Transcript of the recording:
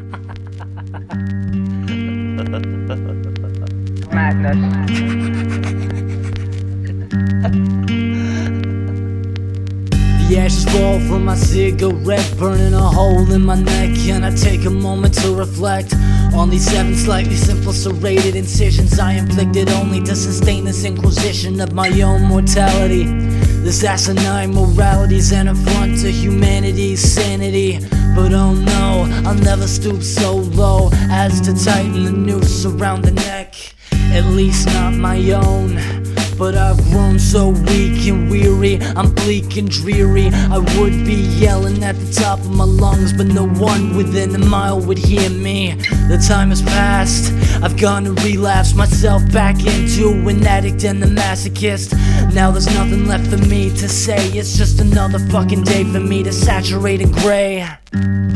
Madness. The ashes fall from my cigarette, burning a hole in my neck, and I take a moment to reflect on these 7 slightly simple serrated incisions I inflicted only to sustain this inquisition of my own mortality. This asinine morality's an affront to humanity's sanity. But oh no, I'll never stoop so low as to tighten the noose around the neck. At least not my own. But I've grown so weak and weary, I'm bleak and dreary. I would be yelling at the top of my lungs, but no one within a mile would hear me. The time has passed, I've gone and relapsed myself back into an addict and a masochist. Now there's nothing left for me to say, it's just another fucking day for me to saturate in gray.